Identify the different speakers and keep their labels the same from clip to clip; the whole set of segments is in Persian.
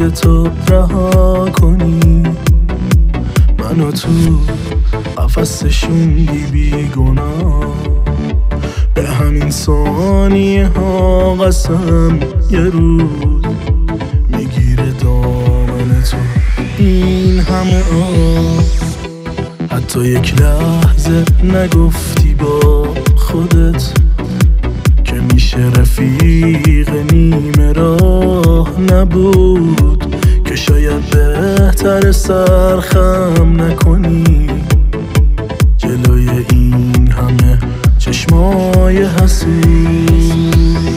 Speaker 1: خودتو رها کنی، منو تو قفس شوندی بیگناه. به همین ثانیه ها قسم یه روز میگیره دامن تو این همه حتی یک لحظه نگفتی با خودت که میشه رفیق نیمه راه نبود، که شاید بهتر سرخم نکنی جلوی این همه چشمای حسود.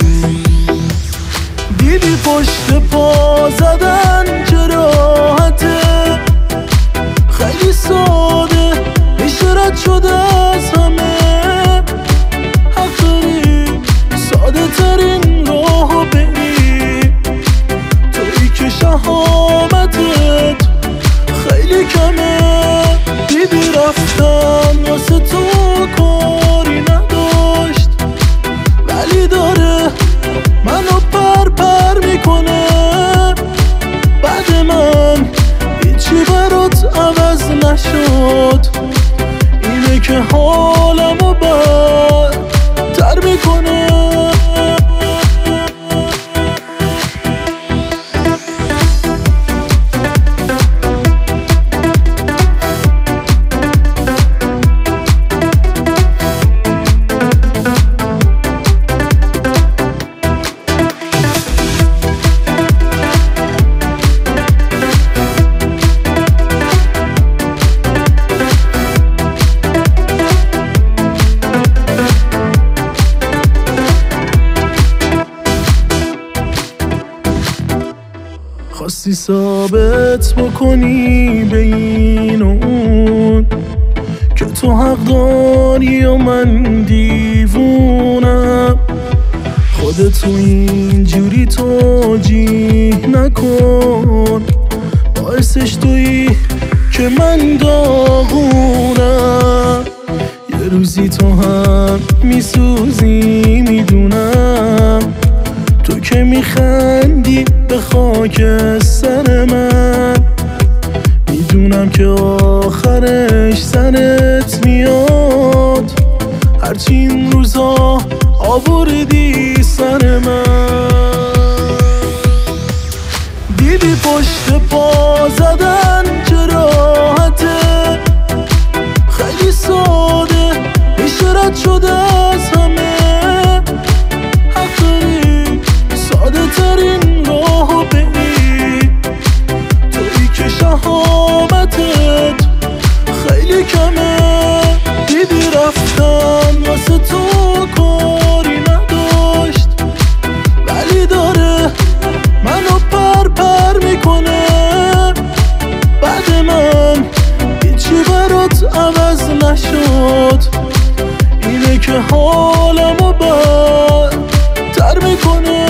Speaker 1: دیدی پشت پا زدن چه راحته، خیلی ساده میشه رد شده از همه. حق داری ساده ترین راهو بری، تویی که شهامتت خیلی کمه. دیدی رفتن واسه تو کاری نداشت، ولی داره منو پر میکنه. بعد من هیچی برات عوض نشد، اینه که حالمو بدتر میکنه. خواستی ثابت بکنی به این و اون که تو حق داری و من دیوونم. خودتو اینجوری توجیه نکن، باعثش تویی که من داغونم. یه روزی تو هم میسوزی میدونم، تو که میخندی به خاک سر من. میدونم که آخرش سرت میاد، هرچی این روزا آوردی سر من. دیدی پشت پا زدن چه راحته، خیلی ساده میشه رد شده از همه. حق داری ساده ترین راهو بری، تویی که شهامتت خیلی کمه. دیدی رفتن واسه تو کاری نداشت، ولی داره منو پر میکنه. بعد من هیچی برات عوض نشد، اینه که حالمو بدتر میکنه.